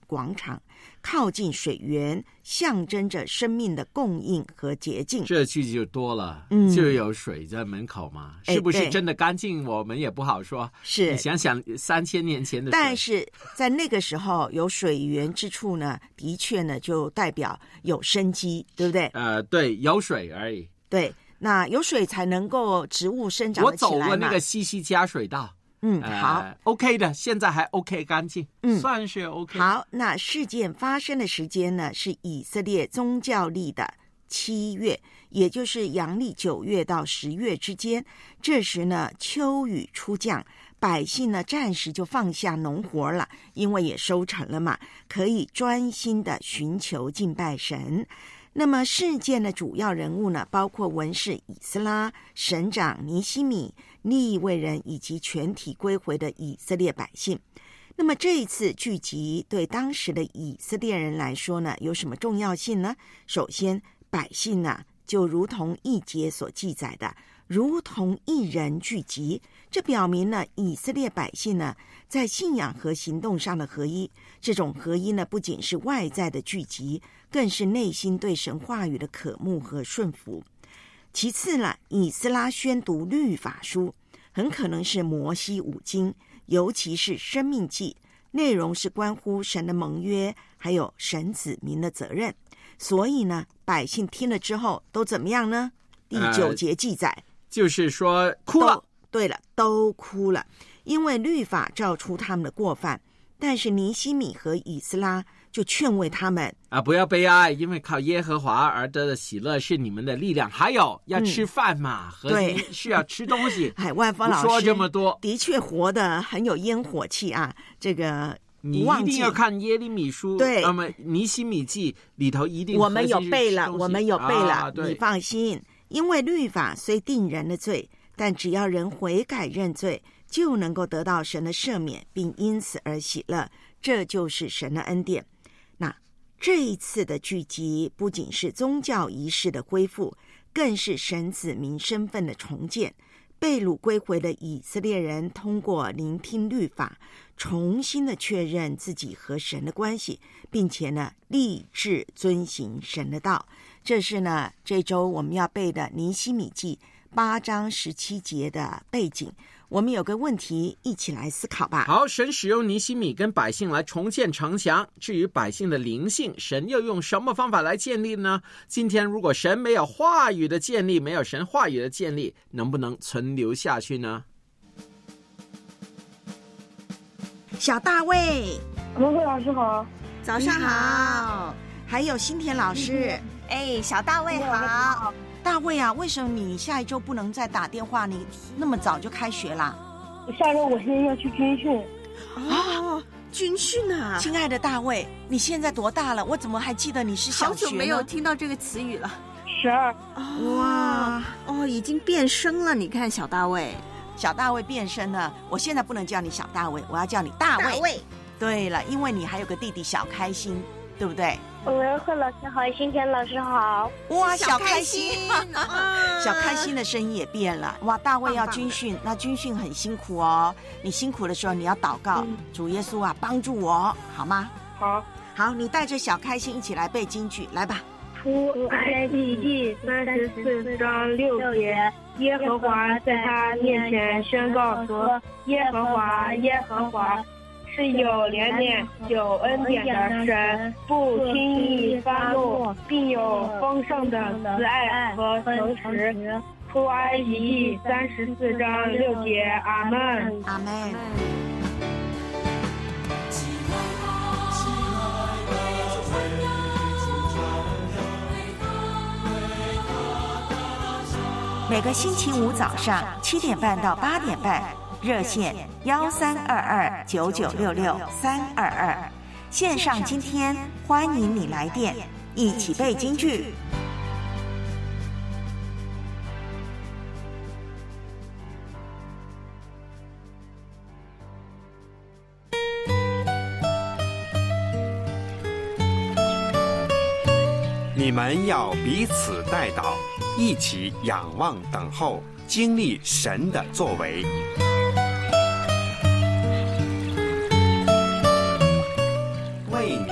[SPEAKER 7] 广场，靠近水源，象征着生命的供应和洁净。
[SPEAKER 5] 这句就多了，就有水在门口嘛，是不是真的干净我们也不好说。
[SPEAKER 7] 是，
[SPEAKER 5] 你想想3000年前的水，
[SPEAKER 7] 但是在那个时候有水源之处呢，的确呢就代表有生机，对不对？
[SPEAKER 5] 对，有水而已。
[SPEAKER 7] 对，那有水才能够植物生长得起来嘛。
[SPEAKER 5] 我走过那个西西加水道。
[SPEAKER 7] 好
[SPEAKER 5] ，OK 的，现在还 OK 干净，算是 OK。
[SPEAKER 7] 好，那事件发生的时间呢是以色列宗教历的7月，也就是阳历9月到10月之间。这时呢，秋雨初降，百姓呢暂时就放下农活了，因为也收成了嘛，可以专心的寻求敬拜神。那么事件的主要人物呢，包括文士以斯拉、省长尼希米、利未人以及全体归回的以色列百姓。那么这一次聚集对当时的以色列人来说呢，有什么重要性呢？首先，百姓呢就如同1节所记载的，如同一人聚集，这表明了以色列百姓呢在信仰和行动上的合一。这种合一呢，不仅是外在的聚集，更是内心对神话语的渴慕和顺服。其次呢，以斯拉宣读律法书，很可能是摩西5经，尤其是申命记，内容是关乎神的盟约，还有神子民的责任。所以呢，百姓听了之后都怎么样呢？第9节记载，
[SPEAKER 5] 就是说哭了。
[SPEAKER 7] 对了，都哭了，因为律法照出他们的过犯。但是尼希米和以斯拉就劝慰他们
[SPEAKER 5] 不要悲哀，因为靠耶和华而得的喜乐是你们的力量。还有要吃饭嘛，
[SPEAKER 7] 对，
[SPEAKER 5] 是要吃东西。
[SPEAKER 7] 万芳老师
[SPEAKER 5] 说这么多，
[SPEAKER 7] 的确活得很有烟火气啊。这个
[SPEAKER 5] 你一定要看耶利米书，
[SPEAKER 7] 对，
[SPEAKER 5] 那么尼希米记里头一定
[SPEAKER 7] 我们有背了，你放心，因为律法虽定人的罪，但只要人悔改认罪，就能够得到神的赦免，并因此而喜乐，这就是神的恩典。那这一次的聚集不仅是宗教仪式的恢复，更是神子民身份的重建。被掳归回的以色列人通过聆听律法，重新的确认自己和神的关系，并且呢立志遵行神的道。这是呢这周我们要背的尼希米记8章17节的背景。我们有个问题一起来思考吧。
[SPEAKER 5] 好，神使用尼希米跟百姓来重建城墙，至于百姓的灵性，神又用什么方法来建立呢？今天如果神没有话语的建立，没有神话语的建立，能不能存留下去呢？
[SPEAKER 7] 小大卫，
[SPEAKER 17] 文慧老师好。
[SPEAKER 7] 早上好。还有新田老师，
[SPEAKER 6] 小大卫好。
[SPEAKER 7] 大卫啊，为什么你下一周不能再打电话？你那么早就开学啦？
[SPEAKER 17] 下周我现在要去军训。
[SPEAKER 7] 军训啊！亲爱的大卫，你现在多大了？我怎么还记得你是小学呢？
[SPEAKER 6] 好久没有听到这个词语了。
[SPEAKER 17] 12。
[SPEAKER 6] 哇，已经变声了。你看，小大卫
[SPEAKER 7] 变声了。我现在不能叫你小大卫，我要叫你大卫。对了，因为你还有个弟弟小开心，对不对？
[SPEAKER 17] 文慧老师好，新田老师好。
[SPEAKER 7] 哇，小开心小开心的声音也变了。哇，大卫要军训，那军训很辛苦哦。你辛苦的时候你要祷告，主耶稣啊，帮助我，好吗？好，你带着小开心一起来背金句，来吧。
[SPEAKER 17] 出埃及记34章6节，耶和华在他面前宣告说，耶和华是有怜悯、有恩典的神，不轻易发怒，并有丰盛的慈爱和诚实。出埃及记34章6节，阿们。
[SPEAKER 7] 阿们。每个星期五早上7点半到8点半，热线13229966-322，线上今天欢迎你来电，一起背金句。
[SPEAKER 12] 你们要彼此代祷，一起仰望等候，经历神的作为。为你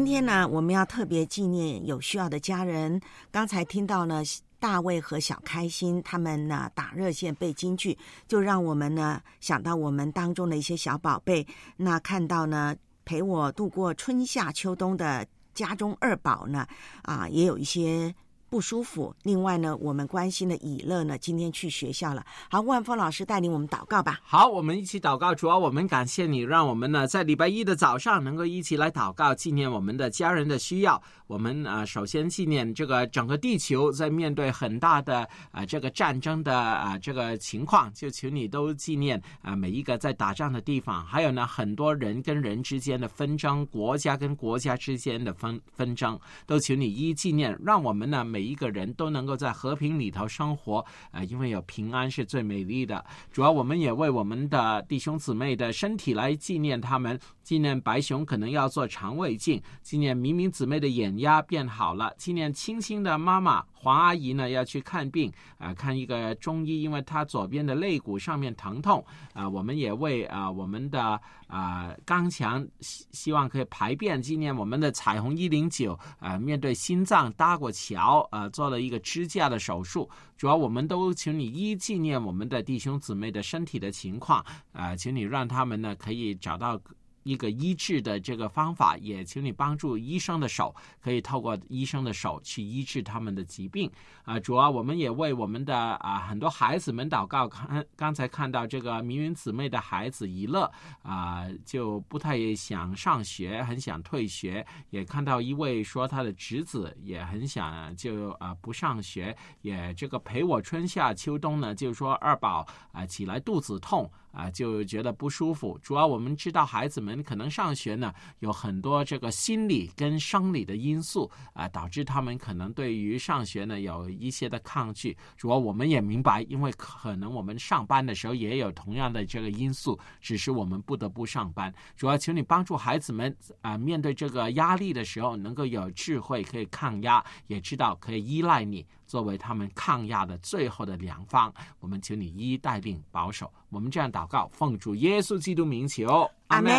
[SPEAKER 7] 今天呢，我们要特别纪念有需要的家人。刚才听到呢，大卫和小开心他们呢打热线背京剧，就让我们呢想到我们当中的一些小宝贝。那看到呢，陪我度过春夏秋冬的家中二宝呢，也有一些不舒服。另外呢，我们关心的以乐呢，今天去学校了。好，万峰老师带领我们祷告吧。
[SPEAKER 5] 好，我们一起祷告。主要我们感谢你，让我们呢在礼拜一的早上能够一起来祷告，纪念我们的家人的需要。我们首先纪念这个整个地球在面对很大的这个战争的这个情况，就求你都纪念每一个在打仗的地方，还有呢很多人跟人之间的纷争，国家跟国家之间的纷争，都求你一一纪念，让我们呢每一个人都能够在和平里头生活，因为有平安是最美丽的。主要我们也为我们的弟兄姊妹的身体来纪念他们，纪念白熊可能要做肠胃镜，纪念明明姊妹的眼压变好了，纪念青青的妈妈黄阿姨呢要去看病，看一个中医，因为她左边的肋骨上面疼痛。我们也为我们的刚强希望可以排便，纪念我们的彩虹109面对心脏搭过桥，做了一个支架的手术。主要我们都求你一纪念我们的弟兄姊妹的身体的情况，求你让他们呢可以找到一个医治的这个方法，也请你帮助医生的手，可以透过医生的手去医治他们的疾病。主要我们也为我们的很多孩子们祷告。刚才看到这个明云姊妹的孩子以乐就不太想上学，很想退学。也看到一位说他的侄子也很想就不上学，也这个陪我春夏秋冬呢，就说二宝起来肚子痛就觉得不舒服。主要我们知道孩子们可能上学呢有很多这个心理跟生理的因素导致他们可能对于上学呢有一些的抗拒。主要我们也明白，因为可能我们上班的时候也有同样的这个因素，只是我们不得不上班。主要求你帮助孩子们面对这个压力的时候能够有智慧，可以抗压，也知道可以依赖你作为他们抗压的最后的良方。我们求你一一带领保守。我们这样祷告，奉主耶稣基督名求，阿们。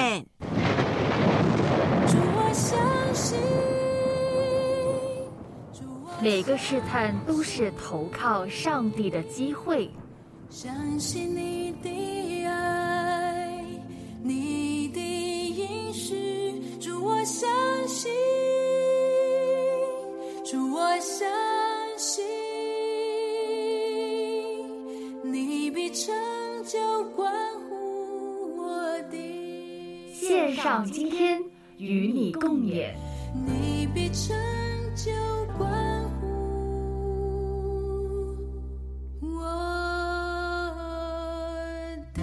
[SPEAKER 18] 每个试探都是投靠上帝的机会。
[SPEAKER 4] 相信你的爱，你的应许，主我相信，主我相信，你必成就关乎我的。
[SPEAKER 18] 线上今天与你共勉，
[SPEAKER 4] 你必成就关乎我的。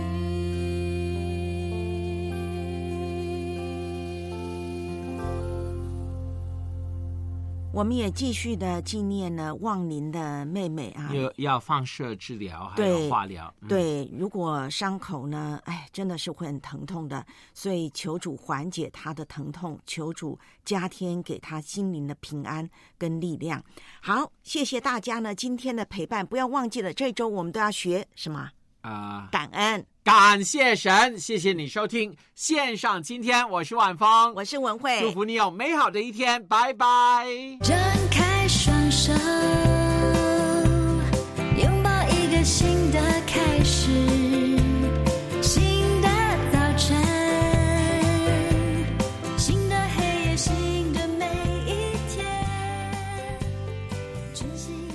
[SPEAKER 7] 我们也继续的纪念呢望您的妹妹
[SPEAKER 5] 要放射治疗还有化疗。
[SPEAKER 7] 对，如果伤口呢真的是会很疼痛的，所以求主缓解她的疼痛，求主加添给她心灵的平安跟力量。好，谢谢大家呢今天的陪伴，不要忘记了这周我们都要学什么感恩，
[SPEAKER 5] 感谢神。谢谢你收听线上今天，我是晚风，
[SPEAKER 7] 我是文慧，
[SPEAKER 5] 祝福你有美好的一天，拜拜。
[SPEAKER 4] 张开双手，拥抱一个新的开始，新的早晨，新的黑夜，新的每一天，珍惜